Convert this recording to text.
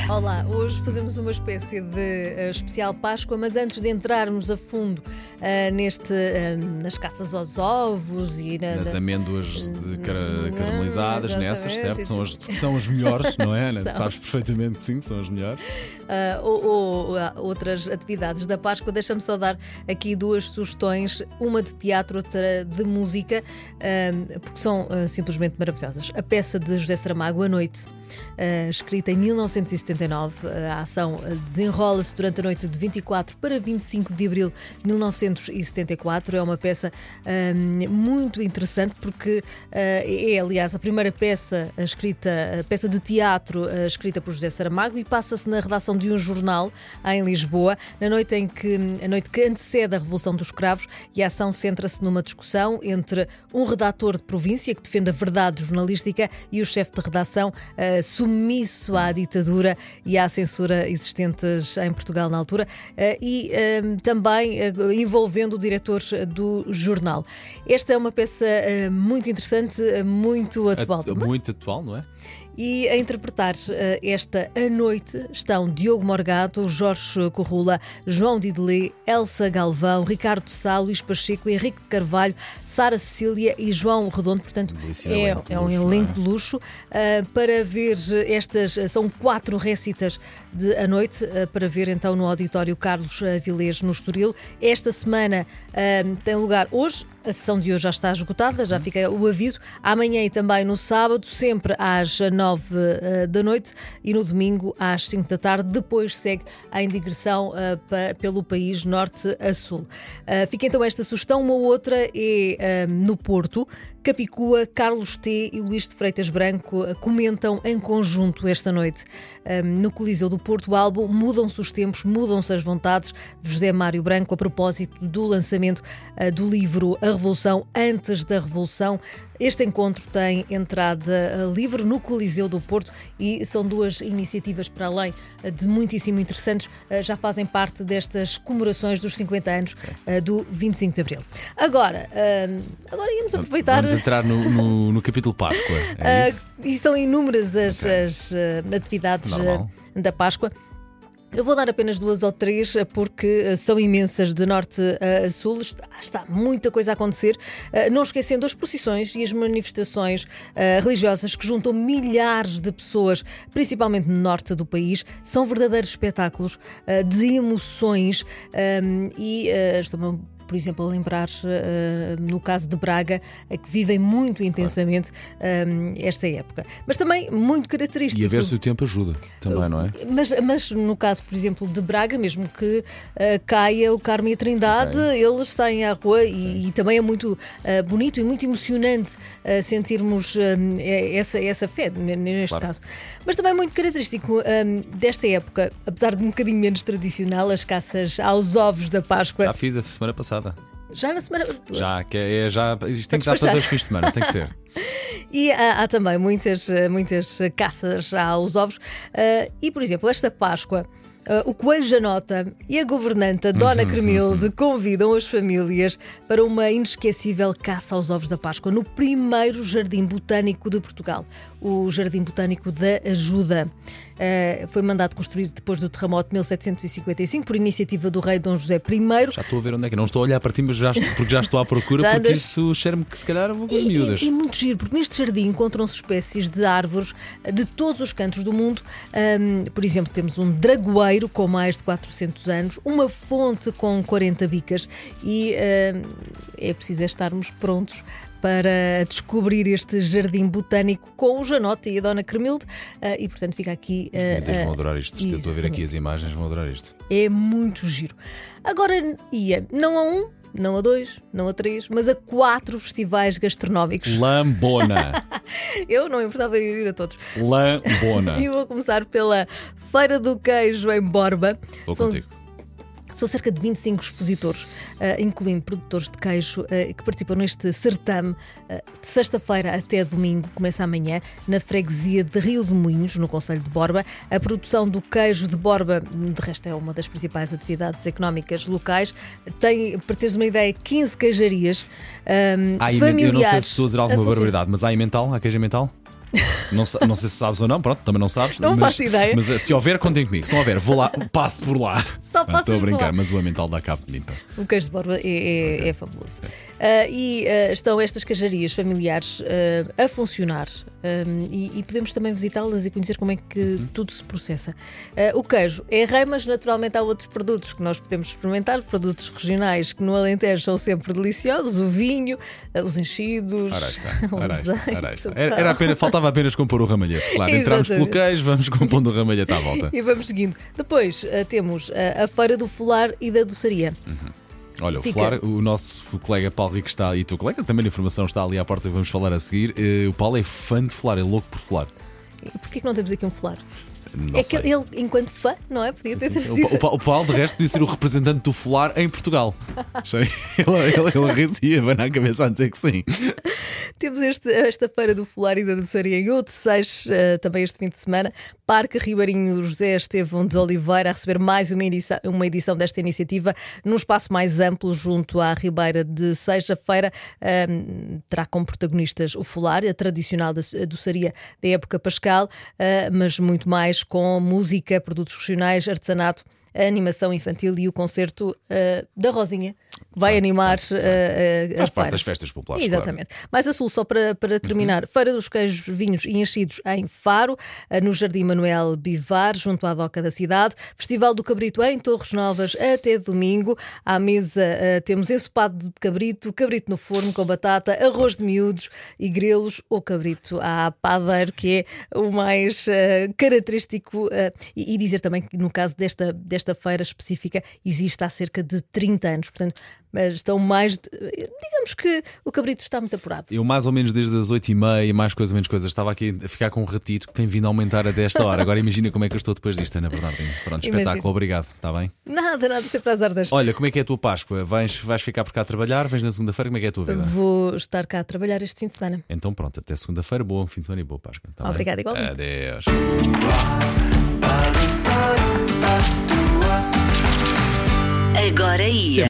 Olá, hoje fazemos uma espécie de especial Páscoa, mas antes de entrarmos a fundo nas caças aos ovos e nas amêndoas caramelizadas, nessas, certo? São as melhores, não é, Ana? Sabes perfeitamente que sim, são as melhores. Ou outras atividades da Páscoa, deixa-me só dar aqui duas sugestões, uma de teatro, outra de música, porque são simplesmente maravilhosas. A peça de José Saramago, A Noite, escrita em 1979, a ação desenrola-se durante a noite de 24 para 25 de abril de 1974. É uma peça muito interessante porque é, aliás, a primeira peça peça de teatro escrita por José Saramago, e passa-se na redação de um jornal em Lisboa, a noite que antecede a Revolução dos Cravos, e a ação centra-se numa discussão entre um redator de província que defende a verdade jornalística e o chefe de redação submisso à ditadura e à censura existentes em Portugal na altura, e também envolvendo o diretor do jornal. Esta é uma peça muito interessante, muito atual. Muito atual, não é? E a interpretar esta A Noite estão Diogo Morgado, Jorge Corrula, João Didelé, Elsa Galvão, Ricardo Sá, Luís Pacheco, Henrique de Carvalho, Sara Cecília e João Redondo. Portanto, é um elenco de luxo. Para ver são 4 récitas de A Noite, para ver então no Auditório Carlos Vilés, no Estoril. Esta semana tem lugar hoje. A sessão de hoje já está esgotada, já fica o aviso. Amanhã e também no sábado, sempre às 9 da noite, e no domingo às 5 da tarde. Depois segue em digressão pelo país, norte a sul. Fica então esta sugestão. Uma outra é no Porto. Capicua, Carlos T. e Luís de Freitas Branco comentam em conjunto esta noite. No Coliseu do Porto, o álbum Mudam-se os Tempos, Mudam-se as Vontades, de José Mário Branco, a propósito do lançamento do livro A Revolução Antes da Revolução. Este encontro tem entrada livre no Coliseu do Porto e são 2 iniciativas, para além de muitíssimo interessantes, já fazem parte destas comemorações dos 50 anos do 25 de Abril. Agora íamos aproveitar... Vamos entrar no capítulo Páscoa, é isso? E são inúmeras as atividades da Páscoa. Eu vou dar apenas 2 ou 3 porque são imensas, de norte a sul. Está muita coisa a acontecer, não esquecendo as procissões e as manifestações religiosas que juntam milhares de pessoas, principalmente no norte do país. São verdadeiros espetáculos de emoções, e estou-me, por exemplo, a lembrar, no caso de Braga, que vivem muito intensamente esta época. Mas também muito característico. E a ver se o tempo ajuda também, não é? Mas no caso, por exemplo, de Braga, mesmo que caia o Carmo e a Trindade, eles saem à rua, e também é muito bonito e muito emocionante sentirmos essa fé, neste caso. Mas também muito característico desta época, apesar de um bocadinho menos tradicional, as caças aos ovos da Páscoa. Já fiz a semana passada. Já na semana... Isto tem que dar para 2 fins de semana, tem que ser. E há também muitas caças aos ovos. E, por exemplo, esta Páscoa, o Coelho Janota e a governanta Dona Cremilde convidam as famílias para uma inesquecível caça aos ovos da Páscoa no primeiro Jardim Botânico de Portugal, o Jardim Botânico da Ajuda. Foi mandado construir depois do terremoto de 1755 por iniciativa do rei Dom José I. Já estou a ver onde é que... Não estou a olhar para ti, mas porque já estou à procura, porque isso cheira-me que se calhar vou com as miúdas. É muito giro, porque neste jardim encontram-se espécies de árvores de todos os cantos do mundo. Por exemplo, temos um dragoeiro com mais de 400 anos, uma fonte com 40 bicas, e é preciso estarmos prontos para descobrir este jardim botânico com o Janota e a Dona Cremilde, e portanto fica aqui... Os miúdas vão adorar isto, se estou a ver aqui as imagens, vão adorar isto. É muito giro. Agora ia, não a 1, não a 2, não a 3, mas a 4 festivais gastronómicos. Lambona! Eu não importava ir a todos. Lambona! E vou começar pela Feira do Queijo em Borba. Vou contigo. São cerca de 25 expositores, incluindo produtores de queijo, que participam neste certame de sexta-feira até domingo, começa amanhã, na freguesia de Rio de Moinhos, no concelho de Borba. A produção do queijo de Borba, de resto, é uma das principais atividades económicas locais. Tem, para teres uma ideia, 15 queijarias familiares. Eu não sei se estou a dizer alguma barbaridade, mas há queijo em mental? Não sei se sabes ou não, pronto, também não sabes. Não faço ideia. Mas se houver, contem comigo. Se não houver, vou lá, passo por lá. Só passas Estou a por brincar, lá. mas o Emmental dá cabo de mim. O queijo de borba é fabuloso. Estão estas queijarias familiares a funcionar e podemos também visitá-las e conhecer como é que tudo se processa. O queijo é rei, mas naturalmente há outros produtos que nós podemos experimentar, produtos regionais que no Alentejo são sempre deliciosos, o vinho, os enchidos, Ora está. o azeite, Faltava apenas compor o ramalhete. Claro, entramos pelo queijo, vamos compondo o ramalhete à volta. E vamos seguindo. Depois temos a Feira do Folar e da Doçaria. Olha, o nosso colega Paulo Rico está, e o teu colega também de informação está ali à porta e vamos falar a seguir. O Paulo é fã de folar, é louco por folar. E porquê que não temos aqui um folar? Não sei. Que ele, enquanto fã, não é? Podia ter Sim. trazido. O Paulo, de resto, podia ser o representante do folar em Portugal. Ele ria, vai na cabeça a dizer que sim. Temos esta Feira do Folar e da Doçaria em Odeceiros, também este fim de semana. Parque Ribeirinho José Estevão de Oliveira a receber mais uma edição desta iniciativa num espaço mais amplo junto à Ribeira de Seix. A feira terá como protagonistas o folar, a tradicional doçaria da época pascal, mas muito mais com música, produtos regionais, artesanato, a animação infantil e o concerto da Rosinha, que vai animar a Faz parte feira. das festas populares. Exatamente. Mais a sul, só para terminar, Feira dos Queijos, Vinhos e Enchidos em Faro, no Jardim Manuel Bivar, junto à doca da cidade. Festival do Cabrito em Torres Novas até domingo. À mesa temos ensopado de cabrito, cabrito no forno com batata, arroz de miúdos e grelos ou cabrito à padeiro, que é o mais característico. E dizer também que no caso desta feira específica existe há cerca de 30 anos. Portanto, estão mais... Digamos que o cabrito está muito apurado. Eu mais ou menos desde as 8h30, mais coisa menos coisa, estava aqui a ficar com um ratito que tem vindo a aumentar até esta hora. Agora imagina como é que eu estou depois disto, Ana Bernardinho. Pronto, espetáculo, obrigado, está bem? Nada, sempre azar das... Olha, como é que é a tua Páscoa? Vais ficar por cá a trabalhar? Vens na segunda-feira? Como é que é a tua vida? Vou estar cá a trabalhar este fim de semana. Então pronto, até segunda-feira, bom fim de semana e boa Páscoa. Tá Obrigada, bem? igualmente. Adeus. Agora ia.